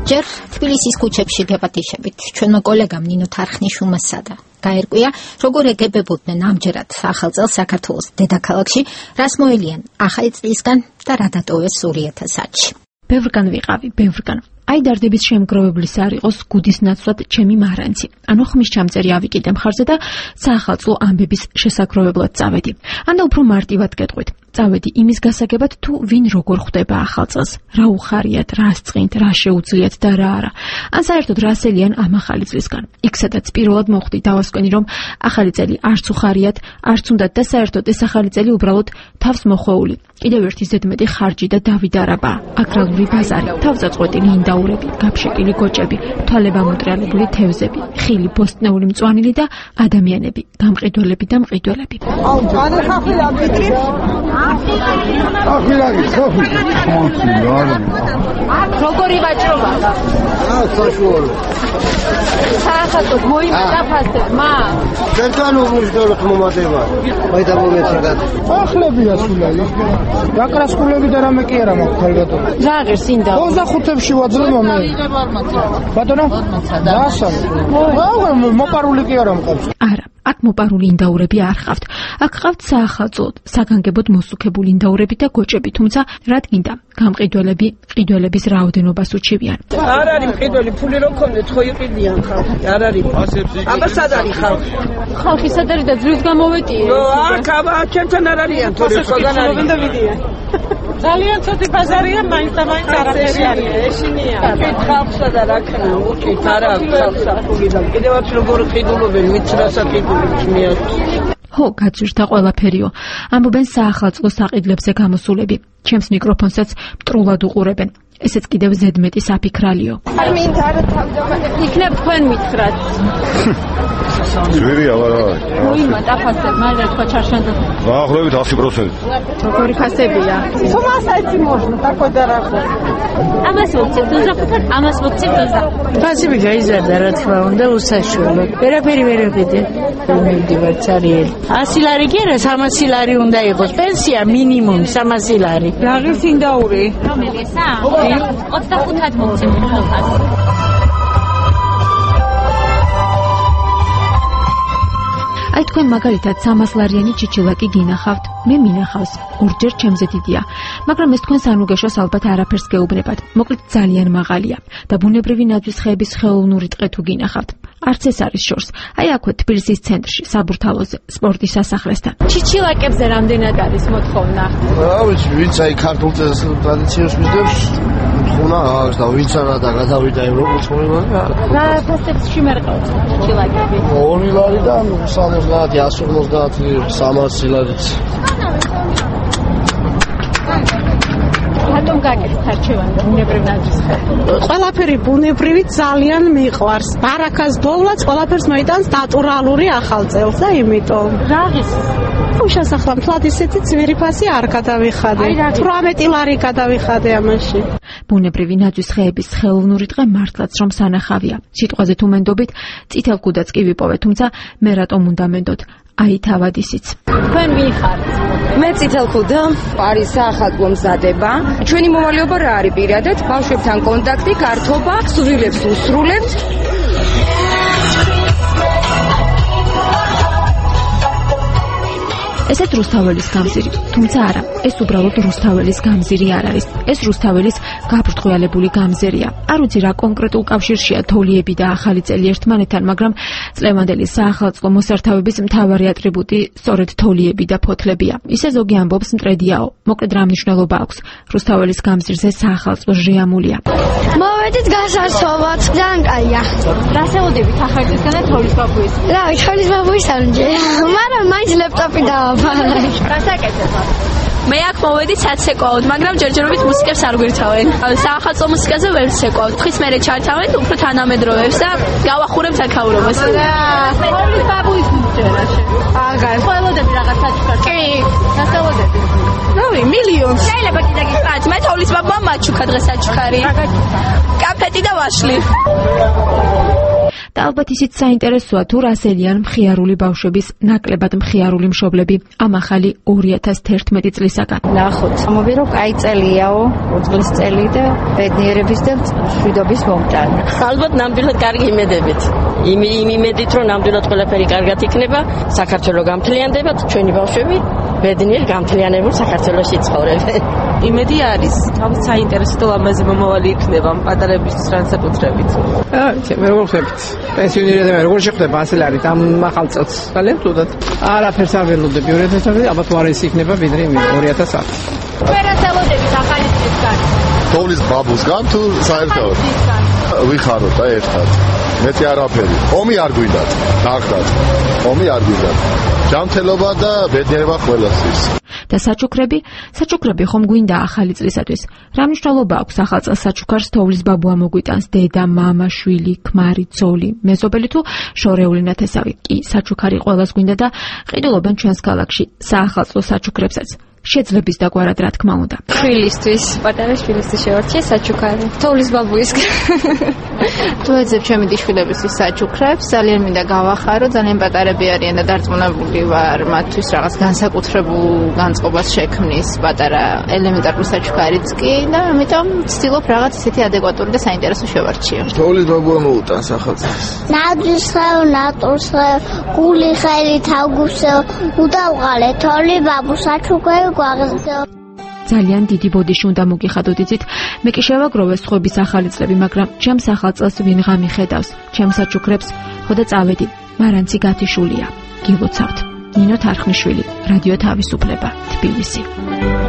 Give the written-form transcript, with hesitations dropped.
ჯერ თბილისის ქუჩებში გეპატიშებით ჩვენმა კოლეგამ ნინო თარხნიშვილმა სადა გაერკვია, როგორ ეგებებოდნენ ამჯერად ახალწელს საქართველოს დედაქალაქში, რას მოელიან ახალი წლისგან და რა დატოვეს 2010-ში. ბევრგან ვიყავი, ბევრგან. Ai დარდების შემგროვებლის არ იყოს გუდის ნაცვლად ჩემი მარანცი. ანუ ხმის ჩამწერი ავიკიდე მხარზე და საახალწლო ამბების შესაგროვებლად წავედი. ან უფრო მარტივად გეტყვით. წავედი იმის გასაგებად თუ ვინ როგორ ხვდება ახალწელს, რა უხარიათ, რა სწყინთ, რა შეუძლიათ და რა არა. ან საერთოდ რა ასელიან ამ ახალი წლისგან. იქ სადაც პირველად მოხვდი დავასკვენი რომ ახალი წელი არც უხარიათ, არც უნდათ და საერთოდ ეს ახალი წელი უბრალოდ თავს მოხვეული. კიდევ ერთი ზედმეტი ხარჯი და დავიდარაბა. აკრალური ბაზარი, თავზაწყვეტილი ინდაურები, გაფშეკილი გოჭები, თვალებამოტრიალებული თევზები, ხილი ბოსტნეული მწვანილი და ადამიანები, გამყიდველები და მყიდველები. როგორი ვაჭრობა? საშუალო. საახალწლოდ მოიმატა ფასებმა? ერთგან უმუშდელოთ მომატება. მაინც მომეცადათ. ახლებია სულაი. დაკრასკულები და რამე კი არა მაქვს ხალხო. ზაღერ სინდა. 25-ში ვაძლევ მე. ბატონო? დასალ. მოპარული კი არა მყავს. არა. აქ მოპარული ინდაურები არ ხავთ. აქ ხავთ საახალწლოდ, საგანგებოდ მოსუქებული ინდაურები და გოჭები, თუმცა რა თქინდა, გამყიდველები, ყიდველების რაოდენობას უჩივიან. არ არის მყიდველი, ფული რო ქონდეთ, ხო იყიდიან ხალხი. არ არის. აბა სად არის ხალხი? ხალხი სად არის და ძვლის გამოვეტიე? აქ აბა ჩვენთან არ არიან, თორე სხვაგან არიან და ვიდიან. ძალიან ცოტი ბაზარია, მაინც და მაინც არაფერი არის. ეშინია. ხალხსა და რა ქნა, უკეთ არა ხალხსა ფული და კიდევაც როგორ ყიდულობენ, ვიც რასაც ყიდულობენ. ხო, გაძვირთა ყველაფერიო. ამბობენ საახალწლო საყიდლებზე გამოსულები. ჩემს მიკროფონსაც მტრულად უყურებენ. ესეც კიდევ ზედმეტი საფიქრალიო. მინდა არა თავდამატებით. იქნებ თქვენ მითხრათ. ძვირია არა. მოიმატა ფასებმა და თქვა ჩარშანდა. დაახლოებით 100%. როგორი ფასებია? Сумасшедший можно, такой дорогой. ამას ვუწევთ უზრახოთ, ამას ვუწევთ უზრახოთ. ფასები გაიზარდა რა თქმა უნდა უსაშუალოდ. ვერაფერი ვერ ვიყიდე. მივდივარ ცარიელი. 100 ლარი კი არა, 300 ლარი უნდა იყოს. პენსია მინიმუმ 300 ლარი. Რაღაც ინდაური. რომელი ესა? 25-ად მოვწევთ ხოლმე. აი თქვენ მაგალითად 300 ლარიანი ჩიჩილაკი გინახავთ, მე მინახავს, ორჯერ ჩემზე დიდია, მაგრამ ეს თქვენ სანუგეშოს ალბათ არაფერს გეუბნებათ, მოკლედ ძალიან მაღალია და ბუნებრივი ნაძვის ხეების ხელოვნური ტყე თუ გინახავთ. არც ეს არის შორს, აი აქვე თბილისის ცენტრში, საბურთალოზე, სპორტის სასახლესთან. ჩიჩილაკებზე რამდენად არის მოთხოვნა? რა ვიცი, ვინც აი ქართულ ტრადიციას მისდევს, მოთხოვნა აქვს და ვინც არა და გადავიდა ევროპულ ცხოვრებაში. რა ფასებს შემერყევთ ჩიჩილაკები? 2 ლარიდან 70, 150, 300 ლარიც. რატომ გაკეთეთ არჩევანი ბუნებრივ ნაძვის ხე? ყველაფერი ბუნებრივი ძალიან მიყვარს. ბარაქას დოვლაც ყველაფერს მოიტანს ნატურალური ახალწელს და იმიტომ. რაღის უშასახლა მთლად ისეთი ძვირი ფასი არ გადავიხადე. 18 ლარი გადავიხადე ამაში. ბუნებრივი ნაძვის ხეების ხელოვნური ტყე მართლაც რომ სანახავია. სიტყვაზე თუ მენდობით, წითელ კუდაც კი ვიპოვე, თუმცა მე რატომ უნდა მენდოთ? აი თავად ისიც. თქვენ ვიხართ? მე წითელ კუდა, არის საახალწლო მზადება. ჩვენი მოვალეობა რა არის პირადად? ბავშვებთან კონტაქტი, გართობა, სულელებს უსრულებთ. ესეც რუსთაველის გამზირი, თუმცა არა, ეს უბრალოდ რუსთაველის გამზირი არ არის. ეს რუსთაველის გაბრწყვილებული გამზირია. არ ვიცი რა კონკრეტულ კავშირშია თოლიები და ახალი წელი ერთმანეთთან, მაგრამ წლევანდელი საახალწლო მოსართავების მთავარი ატრიბუტი სწორედ თოლიები და ფოთლებია. ისე ზოგი ამბობს მტრედიაო. მოკლედ რა მნიშვნელობა აქვს? რუსთაველის გამზირზე საახალწლო ჟიამულია. მოვედით გასასწორად, ძალიან კაია. რასეოდებით ახალწლისგან და თოლის ბაბუის? რა, თოლის ბაბუის არ მჯერა, მაგრამ მაინც ლეპტოპი დავაფარე. რასაკეთებ? მე აქ მოვედი საცეკვაოდ, მაგრამ ჯერჯერობით მუსიკებს არ გვირთავენ. საახალწლო მუსიკაზე ვერ ვცეკვავთ. ხის მერე ჩართავენ უფრო თანამედროვეებს და გავახურებთ აქაურობას. თოლის ბაბუის მჯერაში. აგარ. ყველოდები რაღაც საჩუქარ. კი. რასეოდები? რავი, მილიონს. შეიძლება კიდე გიყვათ, მე თოლის ბაბუა მაჩუქა დღეს საჩუქარი. კაფეტი და ვაშლი. და ალბათ ისიც საინტერესოა თუ რასელიან მხიარული ბავშვების ნაკლებად მხიარული მშობლები ამ ახალი 2011 წლისაგან. ნახოთ, ამობირო კაი წელიაო, 20 წლის წელი და ბედნიერების და მშვიდობის მომტანი. ალბათ ნამდვილად კარგი იმედებით. იმ იმედით რომ ნამდვილად ყველაფერი კარგად იქნება, საქართველო გამთლიანდება, ჩვენი ბავშვები ბედნიერ გამთლიანებულ საქართველოში ცხოვრობენ. იმედი არის, თავის საინტერესო და ლამაზი მომავალი იქნება პატარების განსაკუთრებით. მე როგორ ხებთ? პენსიონერები როგორ შეხვდება ასეთ არის ამ ახალ წელს? ძალიან თუდად. არაფერს არ ველოდები 2011, ალბათ უარესი იქნება ვიდრე 2010. ვერაც ელოდებით ახალი წლისგან. თოვლის ბაბუსგან თუ საერთოდ? ვიხაროთ და ერთად. მეტი არაფერი. ომი არ გვინდათ, ნახდათ. ომი არ გვინდათ. ჯანმრთელობა და ბედნიერება ყველასთვის. და საჩუქრები ხომ გვინდა ახალი წლისათვის? რა მნიშვნელობა აქვს ახალ წელს საჩუქარს თოვლის ბაბუ ამოგვიტანს დედა, მამა, შვილი, ქმარი, ძოლი, მეზობელი თუ შორეული ნათესავი? კი, საჩუქარი ყველას გვინდა და ყიდულობენ ჩვენს ქალაქში საახალწლო საჩუქრებსაც. შეძლების დაგვარად რა თქმა უნდა. შვილისთვის, პატარა შვილისთვის შევარჩიე საჩუქარი. თოვლის ბაბუისგან. თუ ეძებ ჩემი შვილებისთვის საჩუქრებს, ძალიან მინდა გავახარო, ძალიან პატარები არიან და დარწმუნებული ვარ მათთვის რაღაც განსაკუთრებულ განწყობას შექმნის პატარა ელემენტარული საჩუქარიც კი და ამიტომ ვცდილობ რაღაც ისეთი ადეკვატური და საინტერესო შევარჩიო. თოვლის ბაბუ ამოუტანს ახალწელს. ნაძვის ხელ, ნატურს ხელ, გული ხელით ავგუსო, უდავყალე თოვლი ბაბუ საჩუქარი ძალიან დიდი ბოდიში უნდა მოგიხადოთ იცით მე კი შევაგროვე სხვების ახალი წლები მაგრამ ჩემს ახალ წელს ვინღა მიხედავს ჩემს საჩუქრებს ხო და წავედი მარანცი გათიშულია გილოცავთ ნინო თარხნიშვილი რადიო თავისუფლება თბილისი